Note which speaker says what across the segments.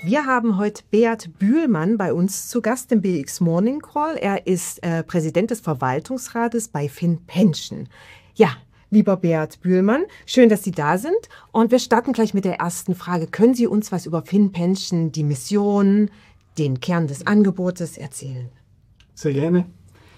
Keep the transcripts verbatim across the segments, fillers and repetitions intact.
Speaker 1: Wir haben heute Beat Bühlmann bei uns zu Gast im B X Morning Call. Er ist äh, Präsident des Verwaltungsrates bei FinPension. Ja, lieber Beat Bühlmann, schön, dass Sie da sind. Und wir starten gleich mit der ersten Frage. Können Sie uns was über FinPension, die Mission, den Kern des Angebotes erzählen?
Speaker 2: Sehr gerne.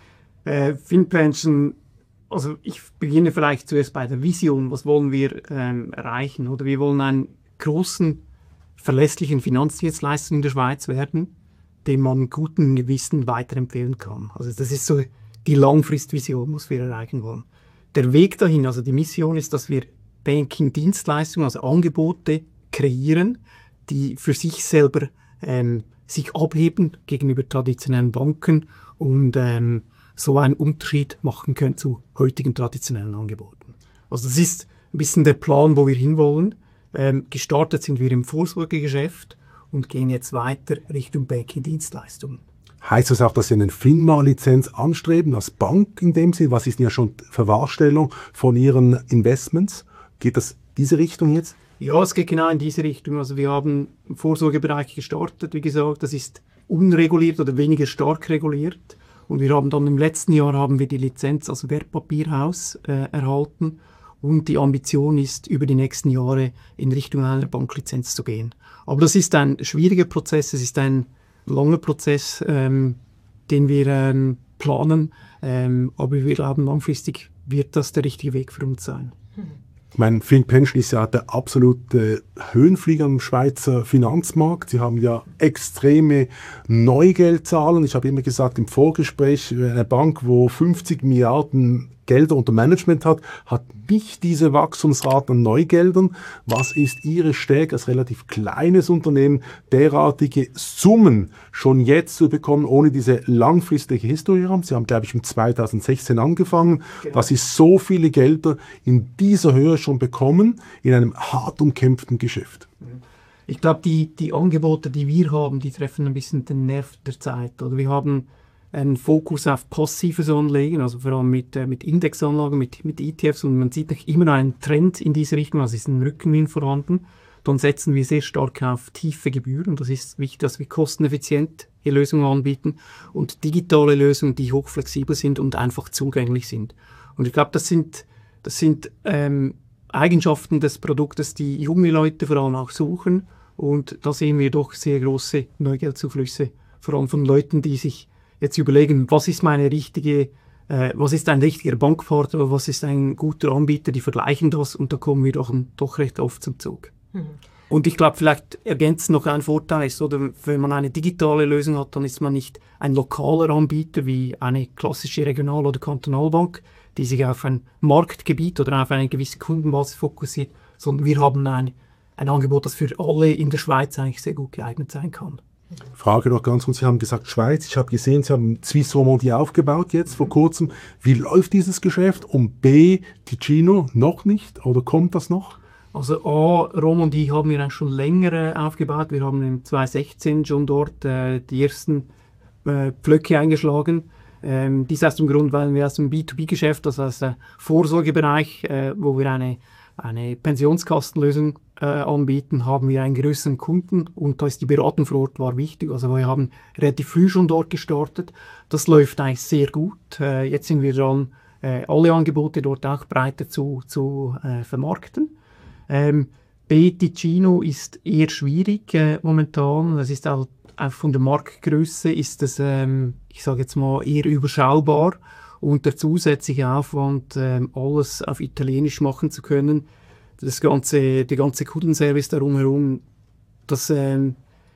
Speaker 2: Äh, FinPension, also ich beginne vielleicht zuerst bei der Vision. Was wollen wir ähm, erreichen? Oder wir wollen einen großen, verlässlichen Finanzdienstleister in der Schweiz werden, den man guten Gewissen weiterempfehlen kann. Also das ist so die Langfristvision, was wir erreichen wollen. Der Weg dahin, also die Mission ist, dass wir Banking-Dienstleistungen, also Angebote kreieren, die für sich selber ähm, sich abheben gegenüber traditionellen Banken und ähm, so einen Unterschied machen können zu heutigen traditionellen Angeboten. Also das ist ein bisschen der Plan, wo wir hinwollen. Ähm, gestartet sind wir im Vorsorgegeschäft und gehen jetzt weiter Richtung Banking-Dienstleistungen.
Speaker 3: Heißt das auch, dass Sie eine FINMA-Lizenz anstreben, als Bank in dem Sinne? Was ist denn ja schon Verwahrstellung von Ihren Investments? Geht das diese Richtung jetzt?
Speaker 2: Ja, es geht genau in diese Richtung. Also wir haben im Vorsorgebereich gestartet, wie gesagt, das ist unreguliert oder weniger stark reguliert. Und wir haben dann im letzten Jahr haben wir die Lizenz als Wertpapierhaus äh, erhalten. Und die Ambition ist, über die nächsten Jahre in Richtung einer Banklizenz zu gehen. Aber das ist ein schwieriger Prozess, es ist ein langer Prozess, ähm, den wir ähm, planen. Ähm, aber wir glauben, langfristig wird das der richtige Weg für uns sein.
Speaker 3: Ich meine, FinPension ist ja der absolute Höhenflieger am Schweizer Finanzmarkt. Sie haben ja extreme Neugeldzahlen. Ich habe immer gesagt, im Vorgespräch, eine Bank, wo fünfzig Milliarden Gelder unter Management hat, hat nicht diese Wachstumsraten an Neugeldern. Was ist Ihre Stärke als relativ kleines Unternehmen, derartige Summen schon jetzt zu bekommen, ohne diese langfristige Historie haben? Sie haben, glaube ich, im zweitausendsechzehn angefangen, genau. Dass Sie so viele Gelder in dieser Höhe schon bekommen, in einem hart umkämpften Geschäft.
Speaker 2: Ich glaube, die, die Angebote, die wir haben, die treffen ein bisschen den Nerv der Zeit. Oder wir haben einen Fokus auf passives Anlegen, also vor allem mit, äh, mit Indexanlagen, mit, mit E T Fs, und man sieht immer einen Trend in diese Richtung, also ist ein Rückenwind vorhanden. Dann setzen wir sehr stark auf tiefe Gebühren. Das ist wichtig, dass wir kosteneffizient hier Lösungen anbieten und digitale Lösungen, die hochflexibel sind und einfach zugänglich sind. Und ich glaube, das sind, das sind ähm, Eigenschaften des Produktes, die junge Leute vor allem auch suchen. Und da sehen wir doch sehr große Neugeldzuflüsse, vor allem von Leuten, die sich jetzt überlegen, was ist meine richtige, äh, was ist ein richtiger Bankpartner, was ist ein guter Anbieter, die vergleichen das, und da kommen wir doch, doch recht oft zum Zug. Mhm. Und ich glaube, vielleicht ergänzt noch ein Vorteil ist, oder wenn man eine digitale Lösung hat, dann ist man nicht ein lokaler Anbieter wie eine klassische Regional- oder Kantonalbank, die sich auf ein Marktgebiet oder auf eine gewisse Kundenbasis fokussiert, sondern wir haben ein, ein Angebot, das für alle in der Schweiz eigentlich sehr gut geeignet sein kann.
Speaker 3: Frage noch ganz kurz, Sie haben gesagt Schweiz, ich habe gesehen, Sie haben Swiss Romandie aufgebaut jetzt vor kurzem. Wie läuft dieses Geschäft? Und B, Ticino noch nicht oder kommt das noch?
Speaker 2: Also A, Romandie haben wir eigentlich schon länger äh, aufgebaut. Wir haben im zweitausendsechzehn schon dort äh, die ersten äh, Pflöcke eingeschlagen. Ähm, dies aus dem Grund, weil wir aus dem B zwei B Geschäft, also aus dem Vorsorgebereich, äh, wo wir eine eine Pensionskastenlösung äh, anbieten, haben wir einen größeren Kunden, und da ist die Beratung vor Ort war wichtig. Also wir haben relativ früh schon dort gestartet. Das läuft eigentlich sehr gut. Äh, jetzt sind wir dran, äh, alle Angebote dort auch breiter zu, zu äh, vermarkten. Ähm, B, Ticino ist eher schwierig äh, momentan. Das ist auch, auch von der Marktgröße ist das, ähm, ich sage jetzt mal, eher überschaubar. Und der zusätzliche Aufwand, ähm, alles auf Italienisch machen zu können, das ganze, der ganze Kundenservice darum herum, das ähm,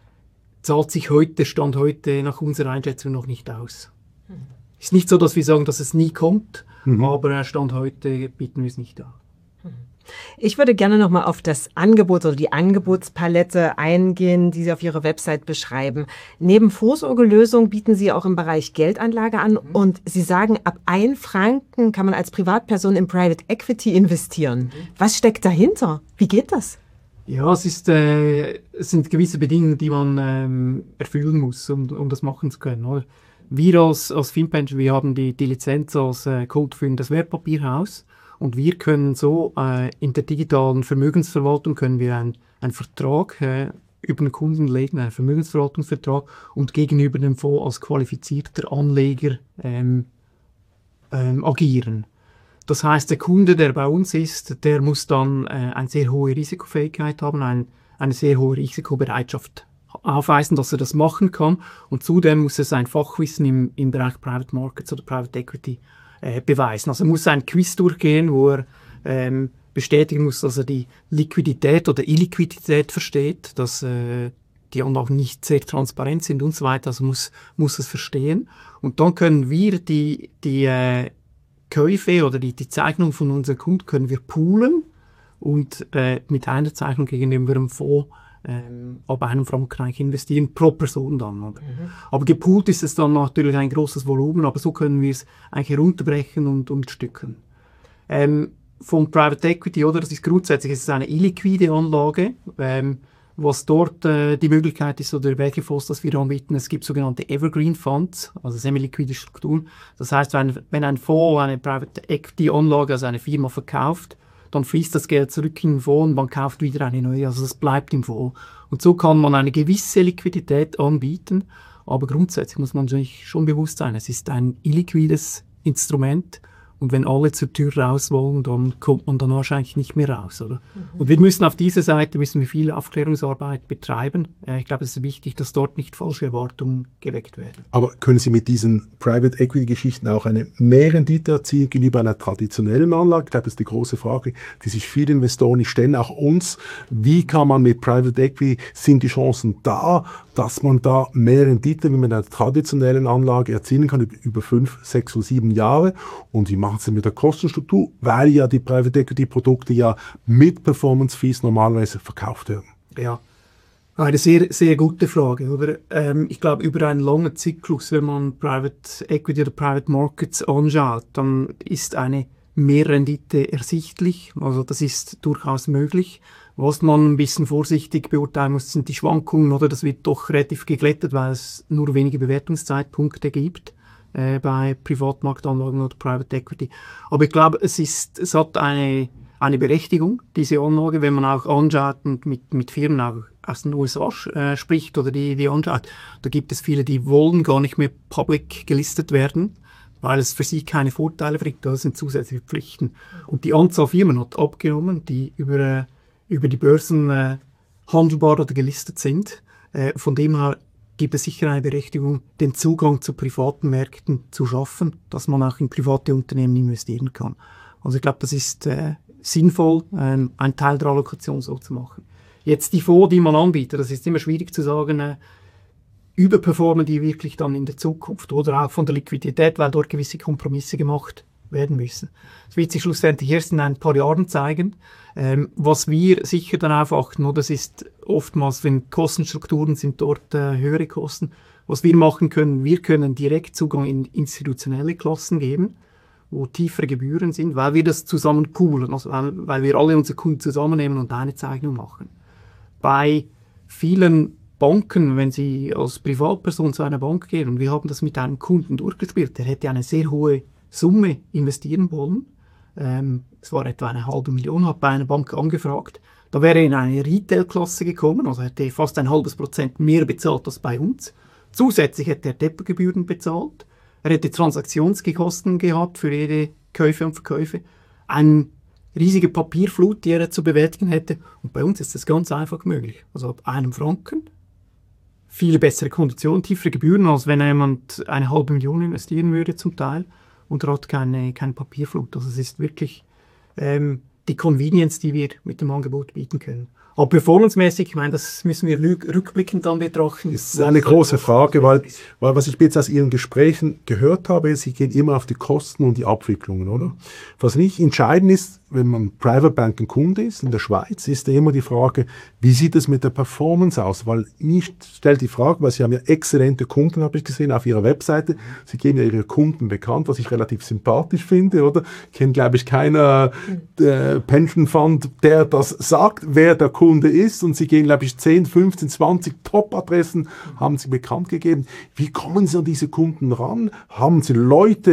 Speaker 2: zahlt sich heute, Stand heute nach unserer Einschätzung noch nicht aus. Mhm. Ist nicht so, dass wir sagen, dass es nie kommt, mhm. aber Stand heute bieten wir es nicht an.
Speaker 1: Ich würde gerne noch mal auf das Angebot oder die Angebotspalette eingehen, die Sie auf Ihrer Website beschreiben. Neben Vorsorgelösungen bieten Sie auch im Bereich Geldanlage an, mhm. und Sie sagen, ab ein Franken kann man als Privatperson in Private Equity investieren. Mhm. Was steckt dahinter? Wie geht das?
Speaker 2: Ja, es, ist, äh, es sind gewisse Bedingungen, die man ähm, erfüllen muss, um, um das machen zu können. Oder? Wir als, als FinPension, wir haben die, die Lizenz als äh, codeführendes Wertpapierhaus. Und wir können so äh, in der digitalen Vermögensverwaltung können wir einen Vertrag äh, über den Kunden legen, einen Vermögensverwaltungsvertrag, und gegenüber dem Fonds als qualifizierter Anleger ähm, ähm, agieren. Das heißt, der Kunde, der bei uns ist, der muss dann äh, eine sehr hohe Risikofähigkeit haben, ein, eine sehr hohe Risikobereitschaft aufweisen, dass er das machen kann, und zudem muss er sein Fachwissen im, im Bereich Private Markets oder Private Equity äh, beweisen. Also er muss ein Quiz durchgehen, wo er ähm, bestätigen muss, dass er die Liquidität oder Illiquidität versteht, dass äh, die Anlagen nicht sehr transparent sind und so weiter, also muss, muss es verstehen. Und dann können wir die, die äh, Käufe oder die, die Zeichnung von unseren Kunden können wir poolen und äh, mit einer Zeichnung gegenüber dem Fonds ähm, ab einem Franken investieren, pro Person dann. Oder? Mhm. Aber gepoolt ist es dann natürlich ein großes Volumen, aber so können wir es eigentlich herunterbrechen und, und stücken. Ähm, von Private Equity, oder? Das ist grundsätzlich es ist eine illiquide Anlage. Ähm, was dort äh, die Möglichkeit ist, oder welche Fonds das wir anbieten, es gibt sogenannte Evergreen Funds, also semi-liquide Strukturen. Das heißt, wenn, wenn ein Fonds eine Private Equity Anlage, also eine Firma verkauft, dann fließt das Geld zurück in den Fonds und man kauft wieder eine neue, also das bleibt im Fonds. Und so kann man eine gewisse Liquidität anbieten, aber grundsätzlich muss man sich schon bewusst sein, es ist ein illiquides Instrument. Und wenn alle zur Tür raus wollen, dann kommt man dann wahrscheinlich nicht mehr raus, oder? Mhm. Und wir müssen auf dieser Seite müssen wir viel Aufklärungsarbeit betreiben. Äh, ich glaube, es ist wichtig, dass dort nicht falsche Erwartungen geweckt werden.
Speaker 3: Aber können Sie mit diesen Private Equity Geschichten auch eine Mehrrendite erzielen gegenüber einer traditionellen Anlage? Ich glaube, das ist die große Frage, die sich viele Investoren nicht stellen, auch uns. Wie kann man mit Private Equity, sind die Chancen da, dass man da mehr Rendite wie mit einer traditionellen Anlage erzielen kann über fünf, sechs oder sieben Jahre? Und wie machen Sie mit der Kostenstruktur, weil ja die Private Equity Produkte ja mit Performance Fees normalerweise verkauft werden?
Speaker 2: Ja, eine sehr, sehr gute Frage. Oder? Ähm, ich glaube, über einen langen Zyklus, wenn man Private Equity oder Private Markets anschaut, dann ist eine Mehrrendite ersichtlich. Also das ist durchaus möglich. Was man ein bisschen vorsichtig beurteilen muss, sind die Schwankungen, oder? Das wird doch relativ geglättet, weil es nur wenige Bewertungszeitpunkte gibt äh, bei Privatmarktanlagen oder Private Equity. Aber ich glaube, es ist, es hat eine, eine Berechtigung, diese Anlage, wenn man auch anschaut und mit, mit Firmen auch aus den U S A äh, spricht oder die, die anschaut. Da gibt es viele, die wollen gar nicht mehr public gelistet werden, weil es für sie keine Vorteile bringt. Das sind zusätzliche Pflichten. Und die Anzahl Firmen hat abgenommen, die über äh, über die Börsen äh, handelbar oder gelistet sind. Äh, von dem her gibt es sicher eine Berechtigung, den Zugang zu privaten Märkten zu schaffen, dass man auch in private Unternehmen investieren kann. Also ich glaube, das ist äh, sinnvoll, äh, einen Teil der Allokation so zu machen. Jetzt die Fonds, die man anbietet, das ist immer schwierig zu sagen, äh, überperformen die wirklich dann in der Zukunft oder auch von der Liquidität, weil dort gewisse Kompromisse gemacht werden müssen. Das wird sich schlussendlich erst in ein paar Jahren zeigen. Ähm, was wir sicher darauf achten, oder das ist oftmals, wenn Kostenstrukturen sind dort äh, höhere Kosten. Was wir machen können, wir können direkt Zugang in institutionelle Klassen geben, wo tiefere Gebühren sind, weil wir das zusammen poolen, also weil, weil wir alle unsere Kunden zusammennehmen und eine Zeichnung machen. Bei vielen Banken, wenn Sie als Privatperson zu einer Bank gehen, und wir haben das mit einem Kunden durchgespielt, der hätte eine sehr hohe Summe investieren wollen. Ähm, es war etwa eine halbe Million, hat bei einer Bank angefragt. Da wäre er in eine Retail-Klasse gekommen, also hätte fast ein halbes Prozent mehr bezahlt als bei uns. Zusätzlich hätte er Depotgebühren bezahlt. Er hätte Transaktionskosten gehabt für jede Käufe und Verkäufe. Eine riesige Papierflut, die er zu bewältigen hätte. Und bei uns ist das ganz einfach möglich. Also ab einem Franken, viele bessere Konditionen, tiefere Gebühren, als wenn jemand eine halbe Million investieren würde zum Teil. Und er hat keine, keine Papierflut. Also es ist wirklich ähm, die Convenience, die wir mit dem Angebot bieten können. Aber performancemäßig, ich meine, das müssen wir rückblickend dann betrachten.
Speaker 3: Das ist eine große Frage, weil, weil was ich jetzt aus Ihren Gesprächen gehört habe, ist, Sie gehen immer auf die Kosten und die Abwicklungen, oder? Was nicht entscheidend ist, wenn man Private Banking Kunde ist in der Schweiz, ist ja immer die Frage, wie sieht es mit der Performance aus? Weil ich stelle die Frage, weil Sie haben ja exzellente Kunden, habe ich gesehen, auf Ihrer Webseite. Sie geben ja Ihre Kunden bekannt, was ich relativ sympathisch finde, oder? Ich kenne, glaube ich, keiner äh, Pension Fund, der das sagt, wer der Kunde ist. Und Sie gehen, glaube ich, zehn, fünfzehn, zwanzig Top-Adressen haben Sie bekannt gegeben. Wie kommen Sie an diese Kunden ran? Haben Sie Leute,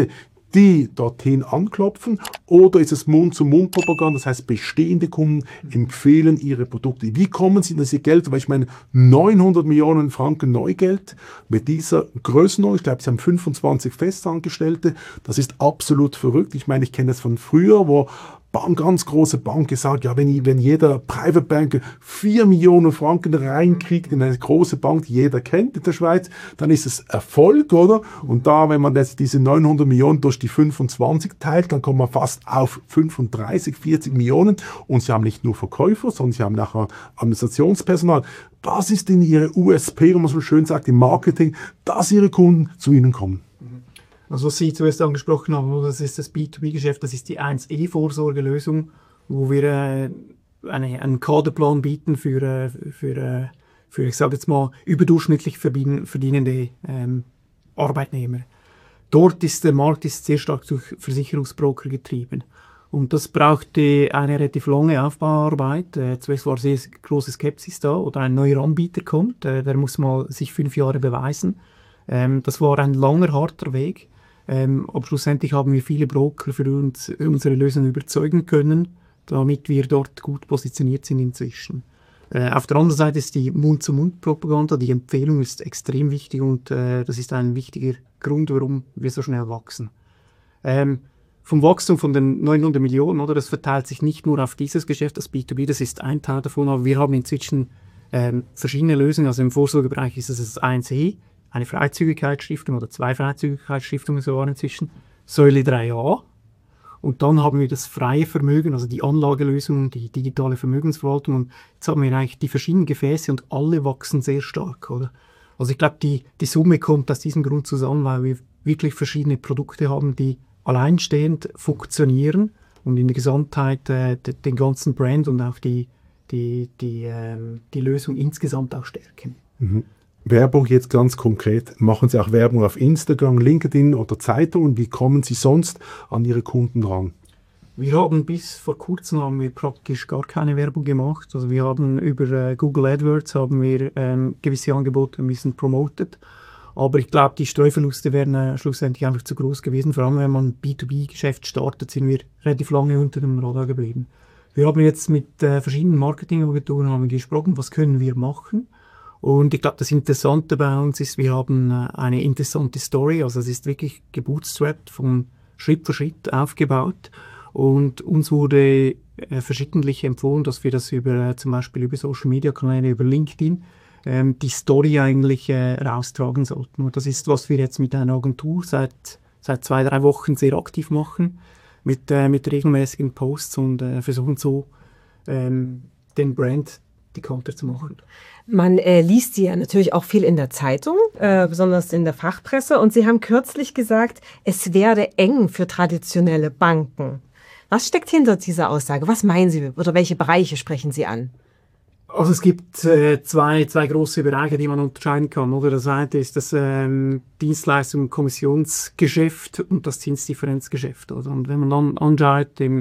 Speaker 3: die dorthin anklopfen, oder ist es Mund-zu-Mund-Propaganda, das heißt, bestehende Kunden empfehlen ihre Produkte. Wie kommen sie an diese Geld? Weil ich meine, neunhundert Millionen Franken Neugeld mit dieser Größenordnung, ich glaube, sie haben fünfundzwanzig Festangestellte, das ist absolut verrückt. Ich meine, ich kenne das von früher, wo Bank, ganz große Bank gesagt, ja, wenn, wenn jeder Private Banker vier Millionen Franken reinkriegt in eine große Bank, die jeder kennt in der Schweiz, dann ist es Erfolg, oder? Und da, wenn man das, diese neunhundert Millionen durch die fünfundzwanzig teilt, dann kommt man fast auf fünfunddreißig, vierzig Millionen. Und sie haben nicht nur Verkäufer, sondern sie haben nachher Administrationspersonal. Was ist denn ihre U S P, wenn man so schön sagt, im Marketing, dass ihre Kunden zu ihnen kommen?
Speaker 2: Also was Sie zuerst angesprochen haben, das ist das B zwei B-Geschäft, das ist die eins E-Vorsorgelösung, wo wir äh, eine, einen Kaderplan bieten für, äh, für, äh, für, ich sage jetzt mal, überdurchschnittlich verdienende ähm, Arbeitnehmer. Dort ist der Markt ist sehr stark durch Versicherungsbroker getrieben. Und das brauchte eine relativ lange Aufbauarbeit. Äh, zuerst war sehr große Skepsis da, oder ein neuer Anbieter kommt, äh, der muss mal sich fünf Jahre beweisen. Ähm, das war ein langer, harter Weg. Ähm, aber schlussendlich haben wir viele Broker für uns unsere Lösung überzeugen können, damit wir dort gut positioniert sind inzwischen. Äh, auf der anderen Seite ist die Mund-zu-Mund-Propaganda, die Empfehlung ist extrem wichtig, und äh, das ist ein wichtiger Grund, warum wir so schnell wachsen. Ähm, vom Wachstum von den neunhundert Millionen, oder, das verteilt sich nicht nur auf dieses Geschäft, das B zwei B, das ist ein Teil davon, aber wir haben inzwischen ähm, verschiedene Lösungen. Also im Vorsorgebereich ist es das eins E, eine Freizügigkeitsstiftung oder zwei Freizügigkeitsstiftungen sogar inzwischen, Säule drei a. Und dann haben wir das freie Vermögen, also die Anlagelösung, die digitale Vermögensverwaltung. Und jetzt haben wir eigentlich die verschiedenen Gefäße und alle wachsen sehr stark, oder? Also ich glaube, die, die Summe kommt aus diesem Grund zusammen, weil wir wirklich verschiedene Produkte haben, die alleinstehend funktionieren und in der Gesamtheit äh, den ganzen Brand und auch die, die, die, ähm, die Lösung insgesamt auch stärken.
Speaker 3: Mhm. Werbung jetzt ganz konkret. Machen Sie auch Werbung auf Instagram, LinkedIn oder Zeitungen? Wie kommen Sie sonst an Ihre Kunden ran?
Speaker 2: Wir haben bis vor kurzem haben wir praktisch gar keine Werbung gemacht. Also wir haben über äh, Google AdWords haben wir ähm, gewisse Angebote ein bisschen promotet. Aber ich glaube, die Streuverluste wären äh, schlussendlich einfach zu groß gewesen. Vor allem, wenn man B zwei B-Geschäft startet, sind wir relativ lange unter dem Radar geblieben. Wir haben jetzt mit äh, verschiedenen Marketingagenturen haben wir gesprochen, was können wir machen. Und ich glaube, das Interessante bei uns ist, wir haben äh, eine interessante Story, also es ist wirklich gebootstrapped, von Schritt für Schritt aufgebaut, und uns wurde äh, verschiedentlich empfohlen, dass wir das über äh, zum Beispiel über Social Media Kanäle, über LinkedIn, ähm, die Story eigentlich äh, raustragen sollten. Und das ist, was wir jetzt mit einer Agentur seit, seit zwei, drei Wochen sehr aktiv machen, mit, äh, mit regelmäßigen Posts, und äh, versuchen so ähm, den Brand die Konter zu machen.
Speaker 1: Man äh, liest sie ja natürlich auch viel in der Zeitung, äh, besonders in der Fachpresse. Und Sie haben kürzlich gesagt, es werde eng für traditionelle Banken. Was steckt hinter dieser Aussage? Was meinen Sie oder welche Bereiche sprechen Sie an?
Speaker 2: Also es gibt äh, zwei, zwei große Bereiche, die man unterscheiden kann. Oder? Das eine ist das ähm, Dienstleistung- und Kommissionsgeschäft und das Zinsdifferenzgeschäft. Oder? Und wenn man dann anschaut, im,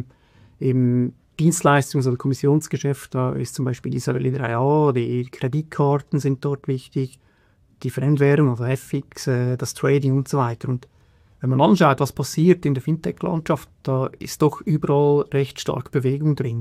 Speaker 2: im Dienstleistungs- oder Kommissionsgeschäft, da ist zum Beispiel die Säule drei a, die Kreditkarten sind dort wichtig, die Fremdwährung, also F X, äh, das Trading und so weiter. Und wenn man anschaut, was passiert in der Fintech-Landschaft, da ist doch überall recht stark Bewegung drin.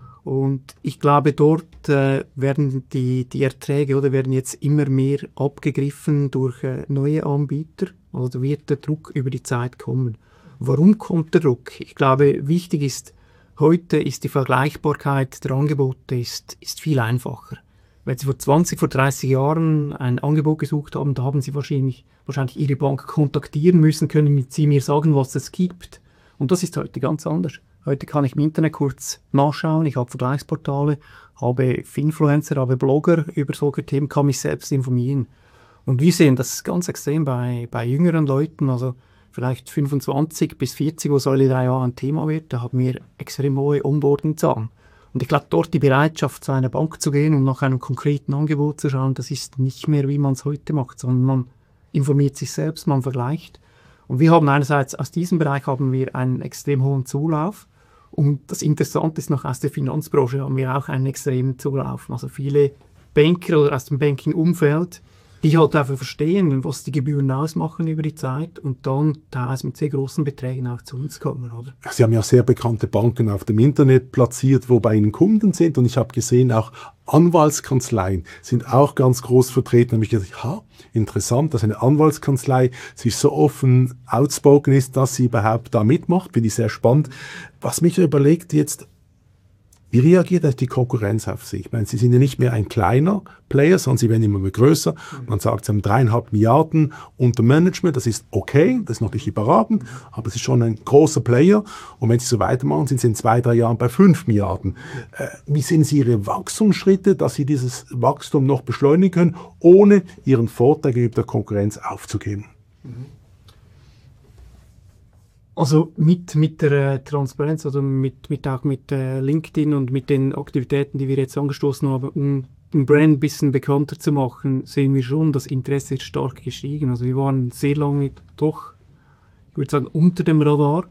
Speaker 2: Und ich glaube, dort äh, werden die, die Erträge oder werden jetzt immer mehr abgegriffen durch äh, neue Anbieter. Also wird der Druck über die Zeit kommen. Warum kommt der Druck? Ich glaube, wichtig ist, heute ist die Vergleichbarkeit der Angebote ist, ist viel einfacher. Wenn Sie vor zwanzig, vor dreißig Jahren ein Angebot gesucht haben, da haben Sie wahrscheinlich, wahrscheinlich Ihre Bank kontaktieren müssen, können Sie mir sagen, was es gibt. Und das ist heute ganz anders. Heute kann ich im Internet kurz nachschauen, ich habe Vergleichsportale, habe Influencer, habe Blogger über solche Themen, kann mich selbst informieren. Und wir sehen das ganz extrem bei, bei jüngeren Leuten, also vielleicht fünfundzwanzig bis vierzig, wo Säule drei a ein Thema wird, da haben wir extrem hohe Onboarding-Zahlen. Und ich glaube, dort die Bereitschaft, zu einer Bank zu gehen und nach einem konkreten Angebot zu schauen, das ist nicht mehr, wie man es heute macht, sondern man informiert sich selbst, man vergleicht. Und wir haben einerseits, aus diesem Bereich haben wir einen extrem hohen Zulauf. Und das Interessante ist noch, aus der Finanzbranche haben wir auch einen extremen Zulauf. Also viele Banker oder aus dem Banking-Umfeld die halt einfach verstehen, was die Gebühren ausmachen über die Zeit und dann teilweise mit sehr großen Beträgen auch zu uns kommen, oder?
Speaker 3: Sie haben ja sehr bekannte Banken auf dem Internet platziert, wo bei Ihnen Kunden sind, und ich habe gesehen, auch Anwaltskanzleien sind auch ganz groß vertreten. Da habe ich gedacht, ha, interessant, dass eine Anwaltskanzlei sich so offen outspoken ist, dass sie überhaupt da mitmacht. Finde ich sehr spannend. Was mich überlegt jetzt, wie reagiert die Konkurrenz auf Sie? Ich meine, Sie sind ja nicht mehr ein kleiner Player, sondern Sie werden immer mehr größer. Man sagt, Sie haben dreieinhalb Milliarden unter Management. Das ist okay, das ist noch nicht überragend, aber es ist schon ein großer Player. Und wenn Sie so weitermachen, sind Sie in zwei, drei Jahren bei fünf Milliarden. Äh, wie sehen Sie Ihre Wachstumsschritte, dass Sie dieses Wachstum noch beschleunigen können, ohne Ihren Vorteil gegenüber der Konkurrenz aufzugeben?
Speaker 2: Also mit, mit der äh, Transparenz, also mit, mit auch mit äh, LinkedIn und mit den Aktivitäten, die wir jetzt angestoßen haben, um den Brand ein bisschen bekannter zu machen, sehen wir schon, das Interesse ist stark gestiegen. Also wir waren sehr lange doch, ich würde sagen, unter dem Radar,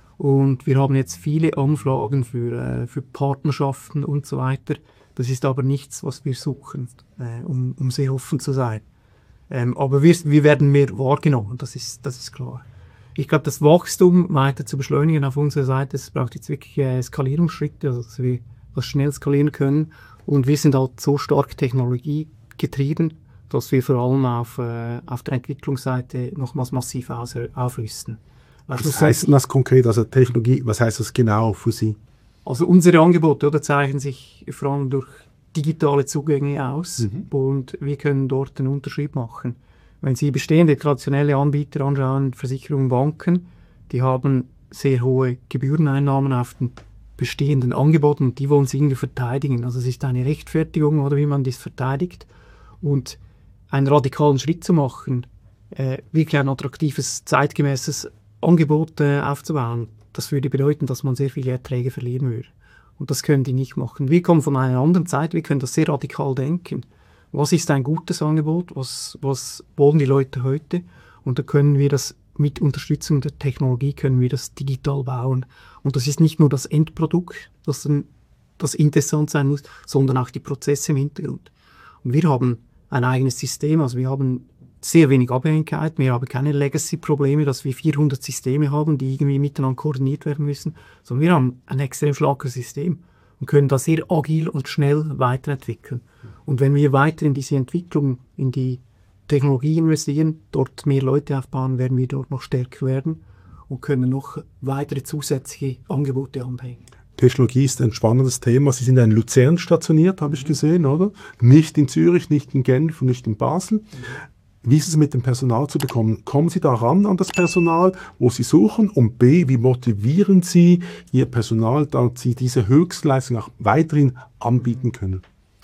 Speaker 2: und wir haben jetzt viele Anfragen für, äh, für Partnerschaften und so weiter. Das ist aber nichts, was wir suchen, äh, um, um sehr offen zu sein. Ähm, aber wir, wir werden mehr wahrgenommen, das ist, das ist klar. Ich glaube, das Wachstum weiter zu beschleunigen auf unserer Seite, es braucht jetzt wirklich äh, Skalierungsschritte, also dass wir das schnell skalieren können. Und wir sind halt so stark technologiegetrieben, dass wir vor allem auf, äh, auf der Entwicklungsseite nochmals massiv aus, aufrüsten.
Speaker 3: Was heißt das konkret, also Technologie, was heißt das genau für Sie?
Speaker 2: Also unsere Angebote, oder, zeichnen sich vor allem durch digitale Zugänge aus, mhm. und wir können dort einen Unterschied machen. Wenn Sie bestehende traditionelle Anbieter anschauen, Versicherungen, Banken, die haben sehr hohe Gebühreneinnahmen auf den bestehenden Angeboten und die wollen sie irgendwie verteidigen. Also es ist eine Rechtfertigung, oder wie man das verteidigt. Und einen radikalen Schritt zu machen, äh, wirklich ein attraktives, zeitgemäßes Angebot äh, aufzubauen, das würde bedeuten, dass man sehr viele Erträge verlieren würde. Und das können die nicht machen. Wir kommen von einer anderen Zeit, wir können das sehr radikal denken. Was ist ein gutes Angebot? Was, was wollen die Leute heute? Und da können wir das mit Unterstützung der Technologie können wir das digital bauen. Und das ist nicht nur das Endprodukt, das, dann, das interessant sein muss, sondern auch die Prozesse im Hintergrund. Und wir haben ein eigenes System, also wir haben sehr wenig Abhängigkeit, wir haben keine Legacy-Probleme, dass wir vierhundert Systeme haben, die irgendwie miteinander koordiniert werden müssen, sondern wir haben ein extrem schlankes System und können das sehr agil und schnell weiterentwickeln. Und wenn wir weiter in diese Entwicklung, in die Technologie investieren, dort mehr Leute aufbauen, werden wir dort noch stärker werden und können noch weitere zusätzliche Angebote anhängen.
Speaker 3: Technologie ist ein spannendes Thema. Sie sind in Luzern stationiert, habe ich gesehen, oder? Nicht in Zürich, nicht in Genf und nicht in Basel. Wie ist es mit dem Personal zu bekommen? Kommen Sie da ran an das Personal, wo Sie suchen? Und B, wie motivieren Sie Ihr Personal, dass Sie diese Höchstleistung auch weiterhin anbieten können?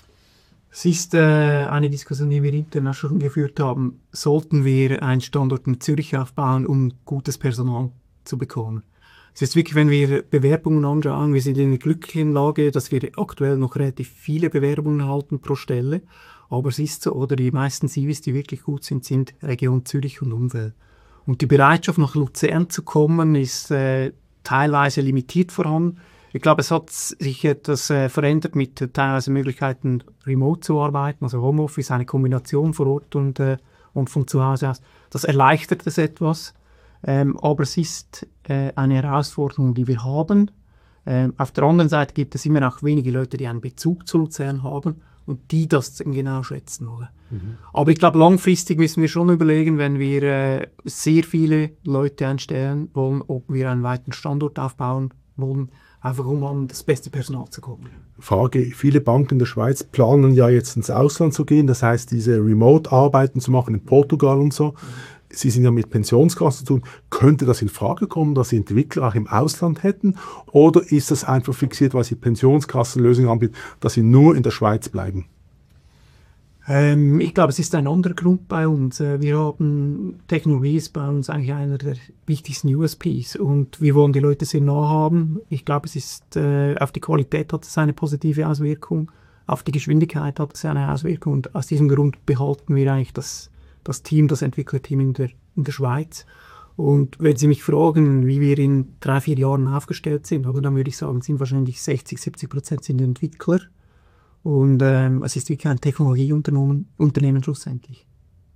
Speaker 2: Es ist äh, eine Diskussion, die wir intern auch schon geführt haben. Sollten wir einen Standort in Zürich aufbauen, um gutes Personal zu bekommen? Es ist wirklich, wenn wir Bewerbungen anschauen, wir sind in der glücklichen Lage, dass wir aktuell noch relativ viele Bewerbungen erhalten pro Stelle. Aber es ist so, oder die meisten C Vs, die wirklich gut sind, sind Region Zürich und Umwelt. Und die Bereitschaft, nach Luzern zu kommen, ist äh, teilweise limitiert vorhanden. Ich glaube, es hat sich etwas äh, verändert mit äh, teilweise Möglichkeiten, remote zu arbeiten, also Homeoffice, eine Kombination vor Ort und, äh, und von zu Hause aus. Das erleichtert es etwas, ähm, aber es ist äh, eine Herausforderung, die wir haben. Ähm, auf der anderen Seite gibt es immer noch wenige Leute, die einen Bezug zu Luzern haben und die das genau schätzen. Oder? Mhm. Aber ich glaube, langfristig müssen wir schon überlegen, wenn wir äh, sehr viele Leute einstellen wollen, ob wir einen weiteren Standort aufbauen wollen, einfach um an das beste Personal zu kommen.
Speaker 3: Frage, viele Banken in der Schweiz planen ja jetzt ins Ausland zu gehen, das heißt diese Remote-Arbeiten zu machen in Portugal und so. Mhm. Sie sind ja mit Pensionskassen zu tun. Könnte das in Frage kommen, dass Sie Entwickler auch im Ausland hätten? Oder ist das einfach fixiert, weil Sie Pensionskassenlösungen anbieten, dass Sie nur in der Schweiz bleiben?
Speaker 2: Ähm, ich glaube, es ist ein anderer Grund bei uns. Wir haben, Technologie ist bei uns eigentlich einer der wichtigsten U S Ps und wir wollen die Leute sehr nah haben. Ich glaube, es ist, äh, auf die Qualität hat es eine positive Auswirkung, auf die Geschwindigkeit hat es eine Auswirkung und aus diesem Grund behalten wir eigentlich das, das Team, das Entwicklerteam in der, in der Schweiz. Und wenn Sie mich fragen, wie wir in drei, vier Jahren aufgestellt sind, aber dann würde ich sagen, sind wahrscheinlich sechzig, siebzig Prozent sind Entwickler. Und ähm, es ist wirklich ein Technologieunternehmen Unternehmen schlussendlich.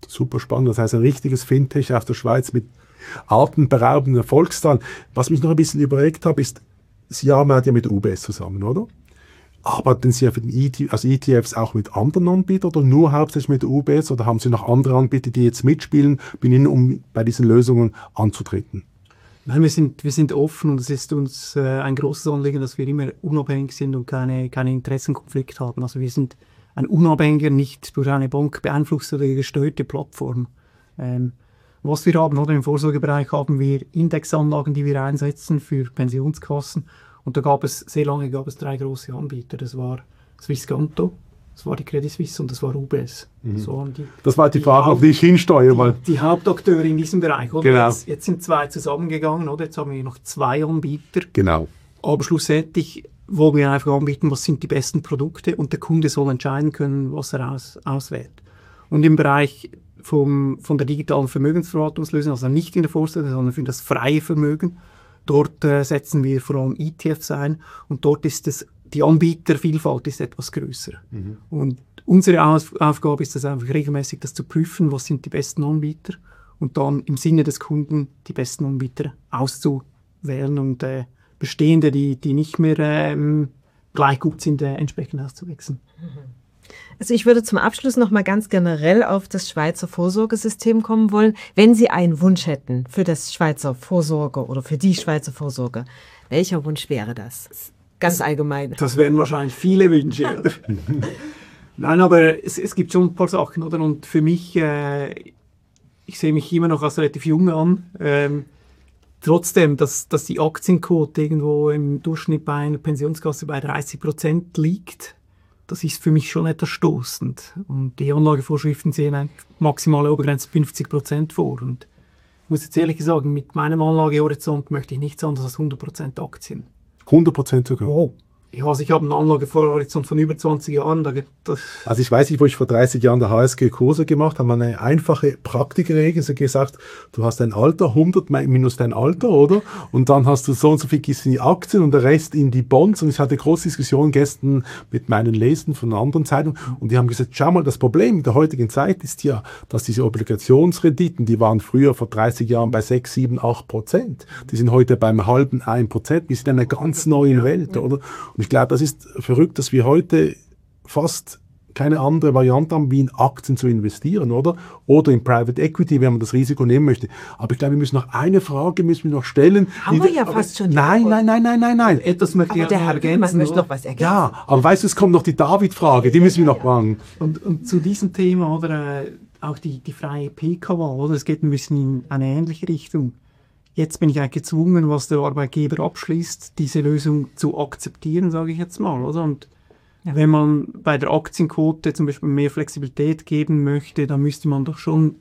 Speaker 3: Super spannend. Das heißt, ein richtiges Fintech aus der Schweiz mit atemberaubenden Erfolgszahlen. Was mich noch ein bisschen überregt habe, ist, Sie arbeiten ja mit U B S zusammen, oder? Arbeiten Sie ja für den E T F, also E T Fs auch mit anderen Anbietern oder nur hauptsächlich mit U B S? Oder haben Sie noch andere Anbieter, die jetzt mitspielen, bei Ihnen, um bei diesen Lösungen anzutreten?
Speaker 2: Nein, wir sind, wir sind offen und es ist uns äh, ein großes Anliegen, dass wir immer unabhängig sind und keine, keine Interessenkonflikte haben. Also wir sind ein unabhängiger, nicht durch eine Bank beeinflusste oder gesteuerte Plattform. Ähm, was wir haben, oder im Vorsorgebereich haben wir Indexanlagen, die wir einsetzen für Pensionskassen. Und da gab es, sehr lange gab es drei große Anbieter. Das war Swisscanto, das war die Credit Suisse und das war U B S.
Speaker 3: Mhm.
Speaker 2: Das, waren die,
Speaker 3: das war die,
Speaker 2: die
Speaker 3: Frage, auf die ich hinsteuere.
Speaker 2: Die,
Speaker 3: weil
Speaker 2: die Hauptakteure in diesem Bereich. Oder?
Speaker 3: Genau.
Speaker 2: Jetzt, jetzt sind zwei zusammengegangen, oder? Jetzt haben wir noch zwei Anbieter.
Speaker 3: Genau.
Speaker 2: Aber schlussendlich wollen wir einfach anbieten, was sind die besten Produkte und der Kunde soll entscheiden können, was er aus, auswählt. Und im Bereich vom, von der digitalen Vermögensverwaltungslösung, also nicht in der Vorsorge, sondern für das freie Vermögen, dort äh, setzen wir vor allem E T Fs ein und dort ist es, die Anbietervielfalt ist etwas größer. Mhm. Und unsere Auf Aufgabe ist es einfach regelmäßig, das zu prüfen, was sind die besten Anbieter und dann im Sinne des Kunden die besten Anbieter auszuwählen und äh, bestehende, die, die nicht mehr ähm, gleich gut sind, äh, entsprechend auszuwechseln.
Speaker 1: Also ich würde zum Abschluss noch mal ganz generell auf das Schweizer Vorsorgesystem kommen wollen. Wenn Sie einen Wunsch hätten für das Schweizer Vorsorge oder für die Schweizer Vorsorge, welcher Wunsch wäre das? Ganz allgemein.
Speaker 2: Das wären wahrscheinlich viele Wünsche. Nein, aber es, es gibt schon ein paar Sachen, oder? Und für mich, äh, ich sehe mich immer noch als relativ jung an, ähm, trotzdem, dass, dass die Aktienquote irgendwo im Durchschnitt bei einer Pensionskasse bei dreißig Prozent liegt, das ist für mich schon etwas stoßend. Und die Anlagevorschriften sehen eine maximale Obergrenze fünfzig Prozent vor. Und ich muss jetzt ehrlich sagen, mit meinem Anlagehorizont möchte ich nichts anderes als hundert Prozent Aktien.
Speaker 3: hundert Prozent sogar?
Speaker 2: Wow. Ja, also ich habe einen Anlagehorizont von über zwanzig Jahren. Da, das
Speaker 3: also ich weiß nicht, wo ich vor dreißig Jahren der H S G-Kurse gemacht habe, haben wir eine einfache Praktikregel. Sie hat gesagt, du hast dein Alter, hundert minus dein Alter, oder? Und dann hast du so und so viel gehst in die Aktien und der Rest in die Bonds. Und ich hatte große Diskussionen gestern mit meinen Lesern von anderen Zeitungen und die haben gesagt, schau mal, das Problem der heutigen Zeit ist ja, dass diese Obligationsrenditen, die waren früher vor dreißig Jahren bei sechs, sieben, acht Prozent. Die sind heute beim halben ein Prozent. Wir sind in einer ganz neuen Welt, oder? Und ich glaube, das ist verrückt, dass wir heute fast keine andere Variante haben, wie in Aktien zu investieren, oder? Oder in Private Equity, wenn man das Risiko nehmen möchte. Aber ich glaube, wir müssen noch eine Frage müssen wir noch stellen.
Speaker 1: Haben wir ja fast schon.
Speaker 3: Nein, nein, nein, nein, nein, nein.
Speaker 2: Etwas möchte ich
Speaker 1: der Herr ergänzen. Möchte noch was ergänzen.
Speaker 3: Ja, aber weißt du, es kommt noch die David-Frage, die müssen wir noch fragen.
Speaker 2: Und, und zu diesem Thema, oder äh, auch die, die freie P K-Wahl, oder? Es geht ein bisschen in eine ähnliche Richtung. Jetzt bin ich eigentlich gezwungen, was der Arbeitgeber abschließt, diese Lösung zu akzeptieren, sage ich jetzt mal, oder? Und ja, wenn man bei der Aktienquote zum Beispiel mehr Flexibilität geben möchte, dann müsste man doch schon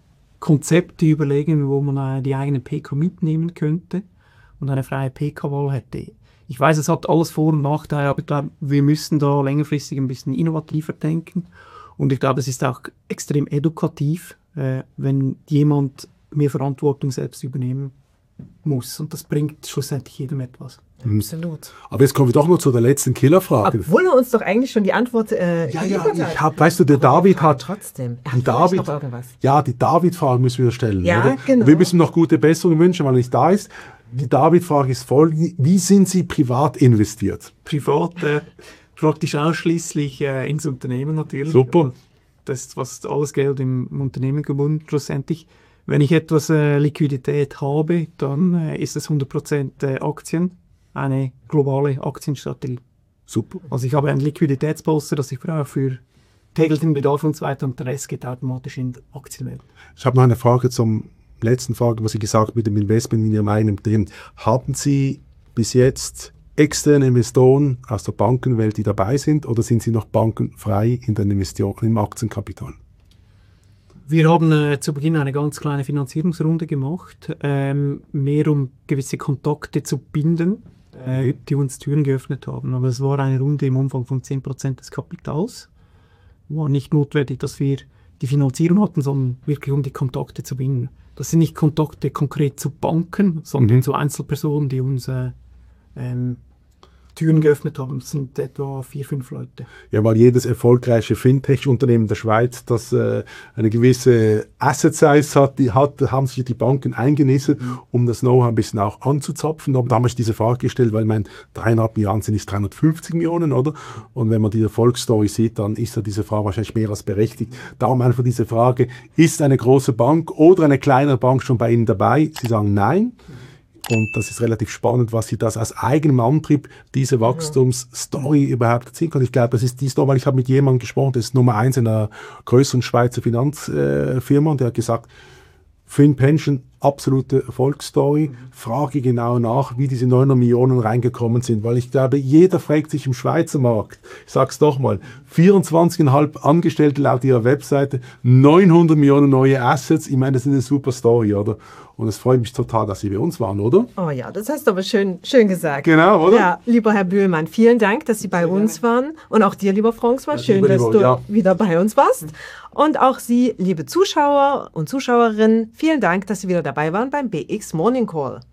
Speaker 2: Konzepte überlegen, wo man äh, die eigene P K mitnehmen könnte und eine freie P K-Wahl hätte. Ich weiß, es hat alles Vor- und Nachteile, aber ich glaube, wir müssen da längerfristig ein bisschen innovativer denken. Und ich glaube, es ist auch extrem edukativ, äh, wenn jemand mehr Verantwortung selbst übernehmen muss. Und das bringt schlussendlich jedem etwas.
Speaker 1: Absolut.
Speaker 3: Aber jetzt kommen wir doch noch zu der letzten Killerfrage.
Speaker 1: Obwohl er uns doch eigentlich schon die Antwort äh,
Speaker 3: ja, ja, ich hab, weißt du, der David hat...
Speaker 1: Trotzdem.
Speaker 3: Die David,
Speaker 1: noch irgendwas.
Speaker 3: Ja, die David-Frage müssen wir stellen.
Speaker 1: Ja,
Speaker 3: oder?
Speaker 1: genau.
Speaker 3: Wir müssen noch gute Besserungen wünschen, weil er nicht da ist. Die David-Frage ist folgende. Wie sind Sie privat investiert?
Speaker 2: Privat äh, praktisch ausschließlich äh, ins Unternehmen natürlich.
Speaker 3: Super.
Speaker 2: Das ist fast alles Geld im Unternehmen gebunden schlussendlich. Wenn ich etwas äh, Liquidität habe, dann äh, ist es hundert Prozent äh, Aktien, eine globale Aktienstrategie.
Speaker 3: Super.
Speaker 2: Also ich habe ein Liquiditätspolster, das ich brauche für täglichen Bedarf und so weiter und der Rest geht automatisch in die Aktienwelt.
Speaker 3: Ich habe noch eine Frage zum letzten Frage, was Sie gesagt haben mit dem Investment in Ihrem eigenen Themen. Haben Sie bis jetzt externe Investoren aus der Bankenwelt, die dabei sind, oder sind Sie noch bankenfrei in den Investitionen im Aktienkapital?
Speaker 2: Wir haben äh, zu Beginn eine ganz kleine Finanzierungsrunde gemacht, ähm, mehr um gewisse Kontakte zu binden, äh, die uns Türen geöffnet haben. Aber es war eine Runde im Umfang von zehn Prozent des Kapitals. War nicht notwendig, dass wir die Finanzierung hatten, sondern wirklich um die Kontakte zu binden. Das sind nicht Kontakte konkret zu Banken, sondern
Speaker 3: mhm.
Speaker 2: zu Einzelpersonen, die uns äh, ähm, Türen geöffnet haben. Das sind etwa vier, fünf Leute.
Speaker 3: Ja, weil jedes erfolgreiche Fintech-Unternehmen der Schweiz, das äh, eine gewisse Asset-Size hat, die hat, haben sich die Banken eingenistet, mhm. um das Know-how ein bisschen auch anzuzapfen. Aber da habe ich diese Frage gestellt, weil mein dreieinhalb Milliarden sind nicht dreihundertfünfzig Millionen, oder? Und wenn man die Erfolgsstory sieht, dann ist ja diese Frage wahrscheinlich mehr als berechtigt. Darum einfach diese Frage, ist eine große Bank oder eine kleinere Bank schon bei Ihnen dabei? Sie sagen nein. Und das ist relativ spannend, was Sie das aus eigenem Antrieb, diese Wachstumsstory überhaupt erzielen können. Ich glaube, das ist die Story, weil ich habe mit jemandem gesprochen, das ist Nummer eins in einer größeren Schweizer Finanzfirma, und der hat gesagt, FinPension, absolute Erfolgsstory. Frage genau nach, wie diese neunhundert Millionen reingekommen sind, weil ich glaube, jeder fragt sich im Schweizer Markt, ich sage es doch mal, vierundzwanzig Komma fünf Angestellte laut ihrer Webseite, neunhundert Millionen neue Assets, ich meine, das ist eine super Story, oder? Und es freut mich total, dass Sie bei uns waren, oder?
Speaker 1: Oh ja, das hast du aber schön, schön gesagt.
Speaker 3: Genau, oder?
Speaker 1: Ja, lieber Herr Bühlmann, vielen Dank, dass Sie bei uns waren. Und auch dir, lieber François, ja, schön, dass du ja. wieder bei uns warst. Und auch Sie, liebe Zuschauer und Zuschauerinnen, vielen Dank, dass Sie wieder dabei waren beim B X Morning Call.